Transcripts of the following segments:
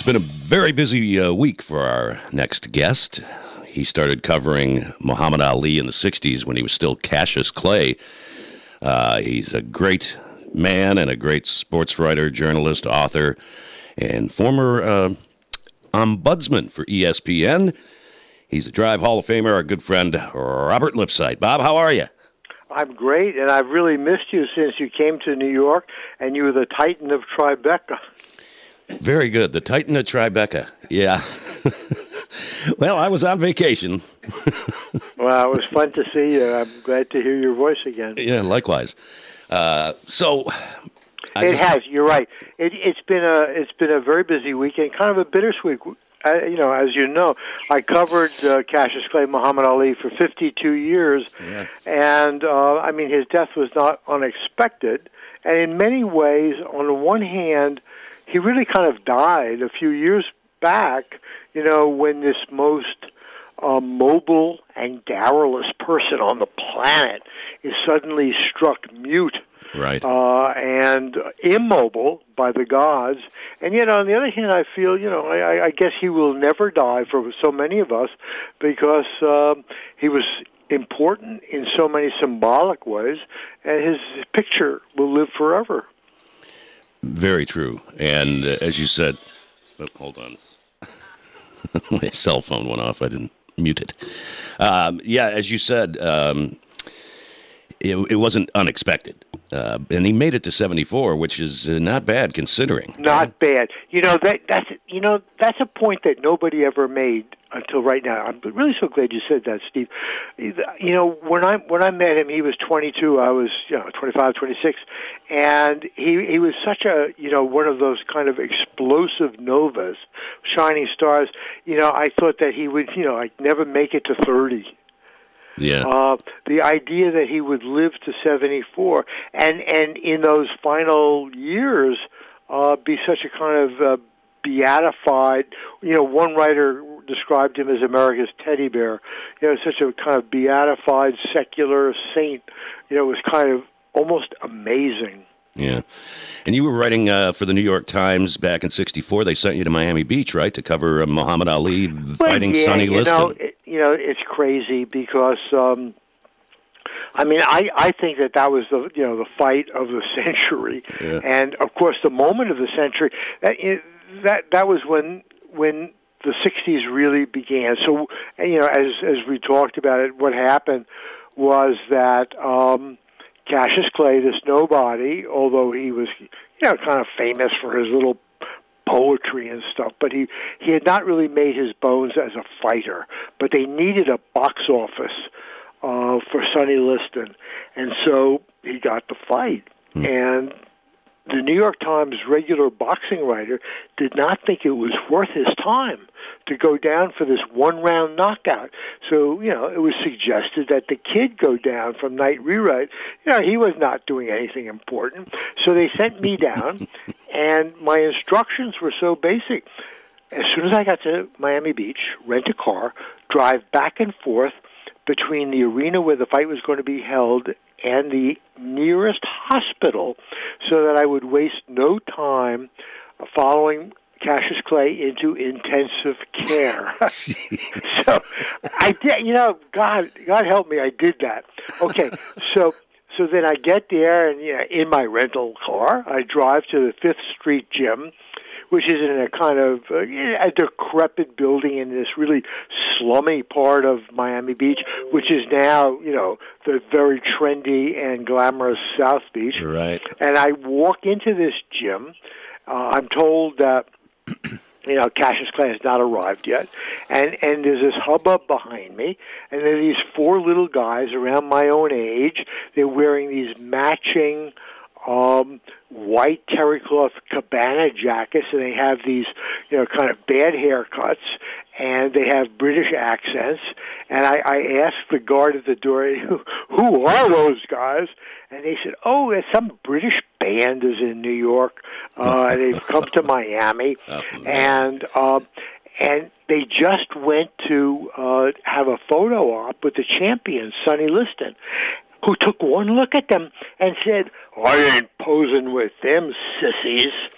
been a very busy week for our next guest. He started covering Muhammad Ali in the 60s when he was still Cassius Clay. He's a great man and a great sports writer, journalist, author, and former ombudsman for ESPN. He's a Drive Hall of Famer, our good friend Robert Lipsyte. Bob, how are you? I'm great, and I've really missed you since you came to New York, and you were the Titan of Tribeca. Very good. The Titan of Tribeca. Yeah. Well, I was on vacation. Well, it was fun to see you. I'm glad to hear your voice again. Yeah, likewise. You're right. It's been a very busy weekend, kind of a bittersweet. As you know, I covered Cassius Clay, Muhammad Ali for 52 years, and his death was not unexpected. And in many ways, on the one hand, he really kind of died a few years back, when this most mobile and garrulous person on the planet is suddenly struck mute. Right. And immobile by the gods. And yet, on the other hand, I feel, I guess he will never die for so many of us because he was important in so many symbolic ways, and his picture will live forever. Very true. And as you said, hold on. My cell phone went off. I didn't mute it. As you said, it wasn't unexpected. And he made it to 74, which is not bad considering. Not bad. That's a point that nobody ever made until right now. I'm really so glad you said that, Steve. When I met him, he was 22. I was 25, 26, and he was such a one of those kind of explosive novas, shining stars. I thought that he would never make it to 30. Yeah. The idea that he would live to 74 and in those final years be such a kind of beatified, one writer described him as America's teddy bear, such a kind of beatified secular saint, was kind of almost amazing. Yeah. And you were writing for the New York Times back in 64. They sent you to Miami Beach, right, to cover Muhammad Ali fighting Sonny Liston. It's crazy because, I think that was the fight of the century. Yeah. And, of course, the moment of the century, that was when the 60s really began. So, as we talked about it, what happened was that Cassius Clay, this nobody, although he was, kind of famous for his little poetry and stuff, but he had not really made his bones as a fighter. But they needed a box office for Sonny Liston, and so he got the fight. And the New York Times regular boxing writer did not think it was worth his time to go down for this one-round knockout. So, it was suggested that the kid go down from Night Rewrite. He was not doing anything important. So they sent me down, and my instructions were so basic. As soon as I got to Miami Beach, rent a car, drive back and forth between the arena where the fight was going to be held and the nearest hospital so that I would waste no time following Cassius Clay into intensive care. So I did, God help me, I did that. Okay, so then I get there and in my rental car, I drive to the Fifth Street Gym, which is in a kind of a decrepit building in this really slummy part of Miami Beach, which is now, the very trendy and glamorous South Beach. Right. And I walk into this gym. I'm told that, Cassius Clay has not arrived yet. And there's this hubbub behind me, and there are these four little guys around my own age. They're wearing these matching white terry cloth cabana jackets, and they have these, kind of bad haircuts, and they have British accents. And I asked the guard at the door, who are those guys? And they said, there's some British band is in New York. They've come to Miami, and they just went to have a photo op with the champion, Sonny Liston, who took one look at them and said, I ain't posing with them sissies.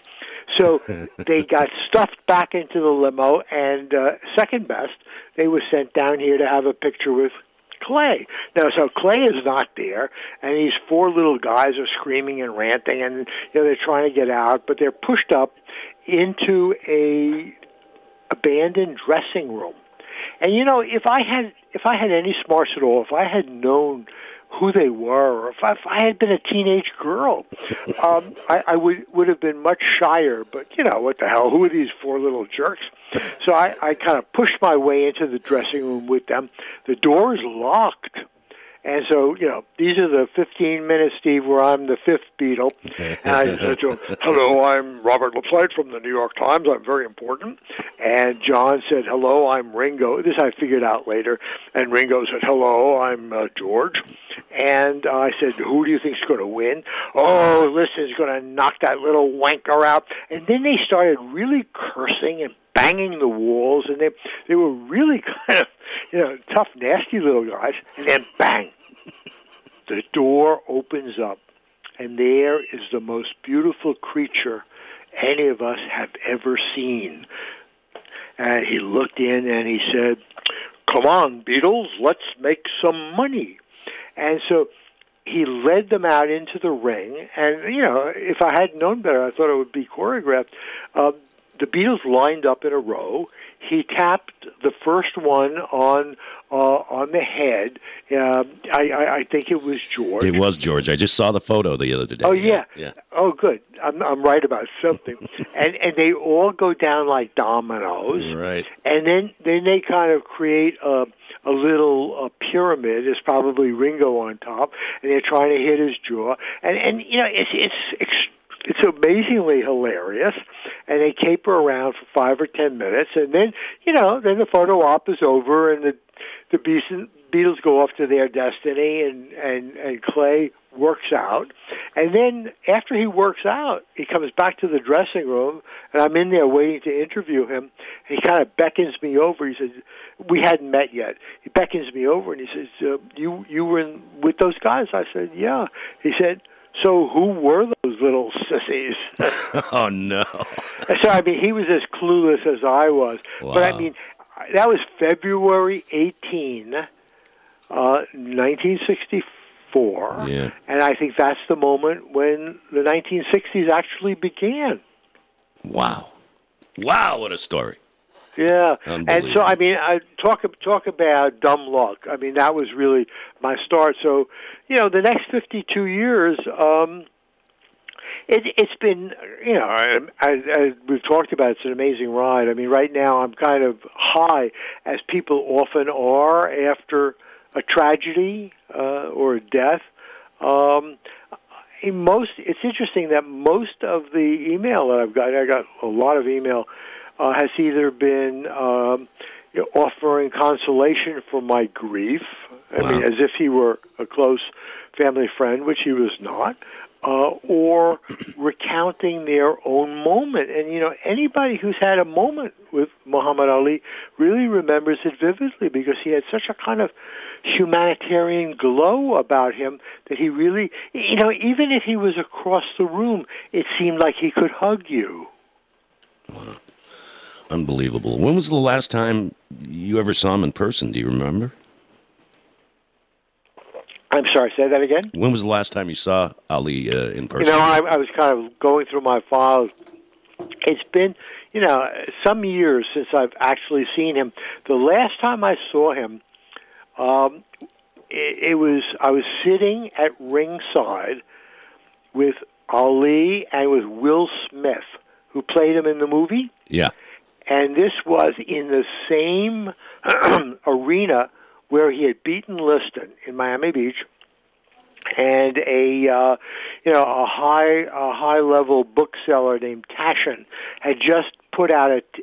So they got stuffed back into the limo, and second best, they were sent down here to have a picture with Clay. Now, so Clay is not there, and these four little guys are screaming and ranting, and they're trying to get out, but they're pushed up into a abandoned dressing room. And if I had any smarts at all, if I had known who they were, or if I had been a teenage girl, I would have been much shyer. But what the hell? Who are these four little jerks? So I kind of pushed my way into the dressing room with them. The door is locked. And so, these are the 15 minutes, Steve, where I'm the fifth Beatle. And I said to him, hello, I'm Robert LaPlante from the New York Times. I'm very important. And John said, hello, I'm Ringo. This I figured out later. And Ringo said, hello, I'm George. And I said, who do you think's going to win? Oh, listen, he's going to knock that little wanker out. And then they started really cursing and banging the walls, and they were really kind of tough, nasty little guys. And then bang, the door opens up, and there is the most beautiful creature any of us have ever seen. And he looked in and he said, "Come on, Beatles, let's make some money." And so he led them out into the ring, and if I had known better, I thought it would be choreographed. The Beatles lined up in a row. He tapped the first one on the head. I think it was George. It was George. I just saw the photo the other day. Oh yeah. Yeah. Oh good. I'm right about something. and they all go down like dominoes. Right. And then they kind of create a little pyramid. There's probably Ringo on top, and they're trying to hit his jaw. And it's amazingly hilarious, and they caper around for 5 or 10 minutes, and then then the photo op is over, and the Beatles go off to their destiny, and Clay works out, and then after he works out, he comes back to the dressing room, and I'm in there waiting to interview him, and he kind of beckons me over. He says, we hadn't met yet. He beckons me over, and he says, you were with those guys? I said, yeah. He said, so who were those little sissies? Oh, no. So, he was as clueless as I was. Wow. But, that was February 18, 1964. Yeah. And I think that's the moment when the 1960s actually began. Wow. Wow, what a story. Yeah, and so I talk about dumb luck. That was really my start. So, the next 52 years, it's been, as we've talked about, it's an amazing ride. Right now I'm kind of high, as people often are after a tragedy or a death. It's interesting that most of the email that I got a lot of email. Has either been offering consolation for my grief, as if he were a close family friend, which he was not, or recounting their own moment. And, anybody who's had a moment with Muhammad Ali really remembers it vividly, because he had such a kind of humanitarian glow about him that he really, even if he was across the room, it seemed like he could hug you. Wow. Unbelievable. When was the last time you ever saw him in person? Do you remember? I'm sorry, say that again? When was the last time you saw Ali in person? I was kind of going through my files. It's been, some years since I've actually seen him. The last time I saw him, I was sitting at ringside with Ali and with Will Smith, who played him in the movie. Yeah. And this was in the same arena where he had beaten Liston in Miami Beach, and a high level bookseller named Taschen had just put out a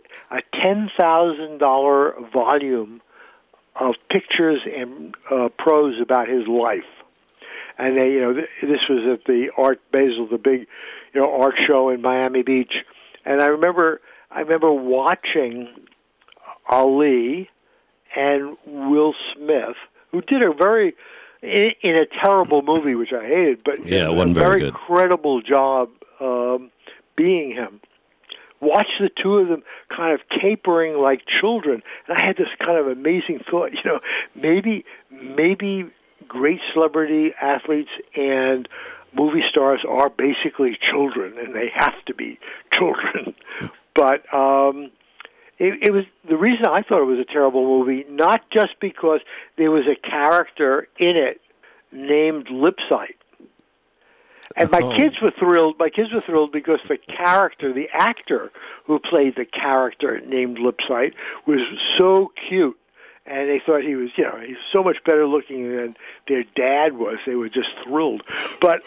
$10,000 volume of pictures and prose about his life. And this was at the Art Basel, the big art show in Miami Beach. And I remember watching Ali and Will Smith, who did in a terrible movie, which I hated, but it wasn't very good. Incredible job being him. watch the two of them kind of capering like children. And I had this kind of amazing thought, maybe great celebrity athletes and movie stars are basically children, and they have to be children. But it was the reason I thought it was a terrible movie, not just because there was a character in it named Lipsight. And my kids were thrilled. My kids were thrilled because the character, the actor who played the character named Lipsight, was so cute. And they thought he was so much better looking than their dad was. They were just thrilled. But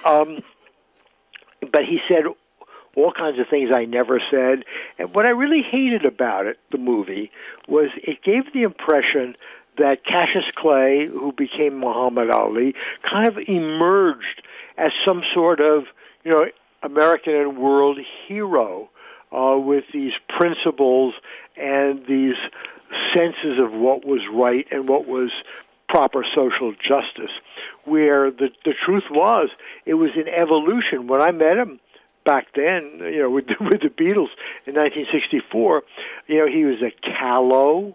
he said all kinds of things I never said. And what I really hated about it, the movie, was it gave the impression that Cassius Clay, who became Muhammad Ali, kind of emerged as some sort of, American and world hero with these principles and these senses of what was right and what was proper social justice, where the truth was it was an evolution. When I met him back then, with the Beatles in 1964, he was a callow,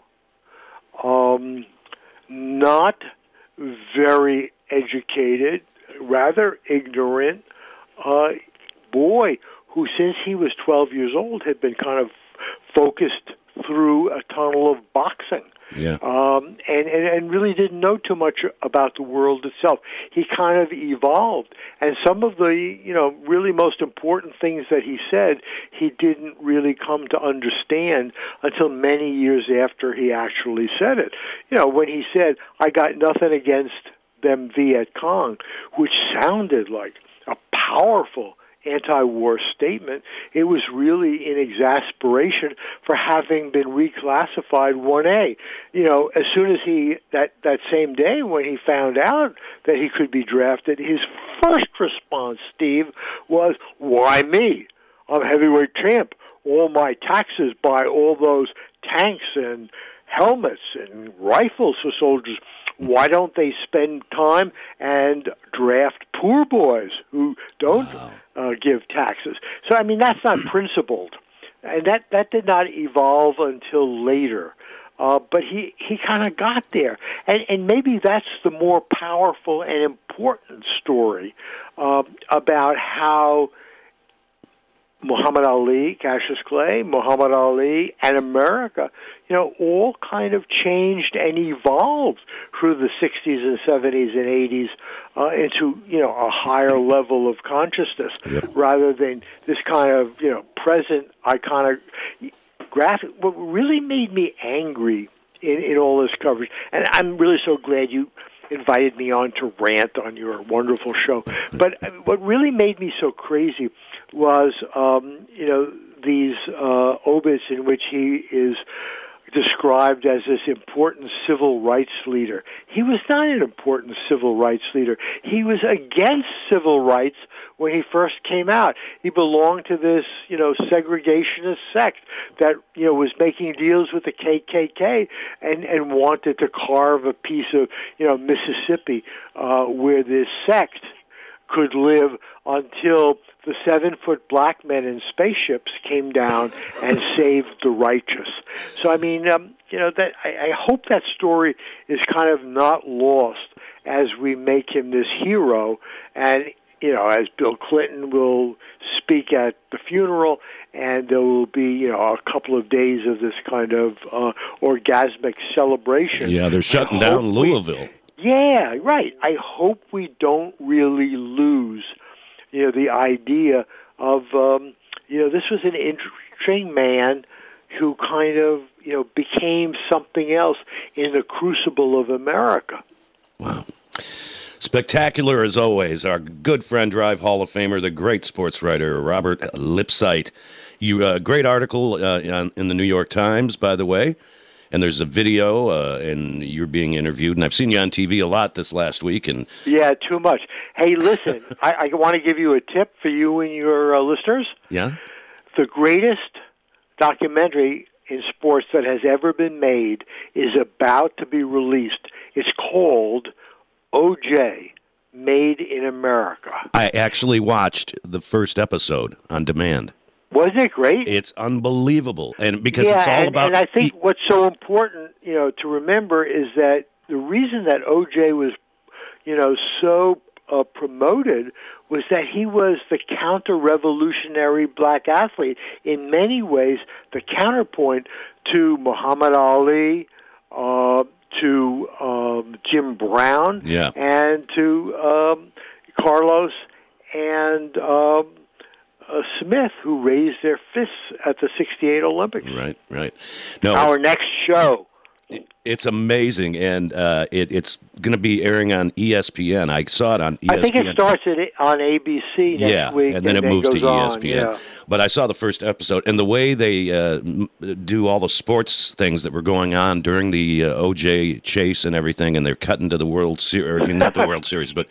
not very educated, rather ignorant boy who, since he was 12 years old, had been kind of focused through a tunnel of boxing. Yeah. And really didn't know too much about the world itself. He kind of evolved. And some of the, really most important things that he said, he didn't really come to understand until many years after he actually said it. When he said, "I got nothing against them Viet Cong," which sounded like a powerful anti-war statement, it was really in exasperation for having been reclassified 1A. As soon as that same day when he found out that he could be drafted, his first response, Steve, was, "Why me? I'm heavyweight champ. All my taxes buy all those tanks and helmets and rifles for soldiers. Why don't they spend time and draft poor boys who don't give taxes?" So, that's not principled. And that did not evolve until later. But he kind of got there. And maybe that's the more powerful and important story about how Muhammad Ali, Cassius Clay, Muhammad Ali, and America, all kind of changed and evolved through the 60s and 70s and 80s into, a higher level of consciousness, rather than this kind of, present iconographic. What really made me angry in all this coverage, and I'm really so glad you invited me on to rant on your wonderful show, but what really made me so crazy was, these obits in which he is described as this important civil rights leader. He was not an important civil rights leader. He was against civil rights when he first came out. He belonged to this, segregationist sect that, was making deals with the KKK and wanted to carve a piece of, Mississippi where this sect could live until the 7-foot black men in spaceships came down and saved the righteous. So, that I hope that story is kind of not lost as we make him this hero. And, as Bill Clinton will speak at the funeral, and there will be, a couple of days of this kind of orgasmic celebration. Yeah, they're shutting down Louisville. Yeah, right. I hope we don't really lose, the idea of, this was an interesting man who kind of, became something else in the crucible of America. Wow. Spectacular as always. Our good friend, Drive Hall of Famer, the great sports writer, Robert Lipsight. Great article in the New York Times, by the way. And there's a video, and you're being interviewed. And I've seen you on TV a lot this last week. And yeah, too much. Hey, listen, I want to give you a tip for you and your listeners. Yeah? The greatest documentary in sports that has ever been made is about to be released. It's called O.J., Made in America. I actually watched the first episode on demand. Wasn't it great? It's unbelievable, and because it's all about. And I think what's so important, to remember is that the reason that O.J. was, so promoted was that he was the counter-revolutionary black athlete. In many ways, the counterpoint to Muhammad Ali, to Jim Brown, and to Carlos and Smith, who raised their fists at the '68 Olympics. Right. No, our next show. It's amazing, and it's going to be airing on ESPN. I saw it on ESPN. I think it starts on ABC next week, and then it moves to ESPN. On, But I saw the first episode, and the way they do all the sports things that were going on during the O.J. chase and everything, and they're cutting to the World Series, not the World Series, but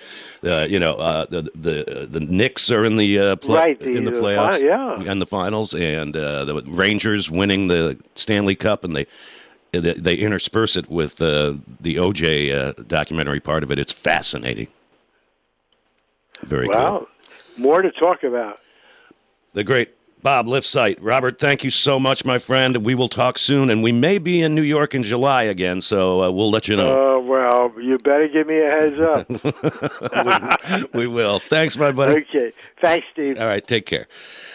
the Knicks are in the in the playoffs, and the finals, and the Rangers winning the Stanley Cup, and they intersperse it with the O.J. Documentary part of it. It's fascinating. Very cool. Wow. More to talk about. The great Bob Lifsite. Robert, thank you so much, my friend. We will talk soon, and we may be in New York in July again, so we'll let you know. Well, you better give me a heads up. We will. Thanks, my buddy. Okay. Thanks, Steve. All right, take care.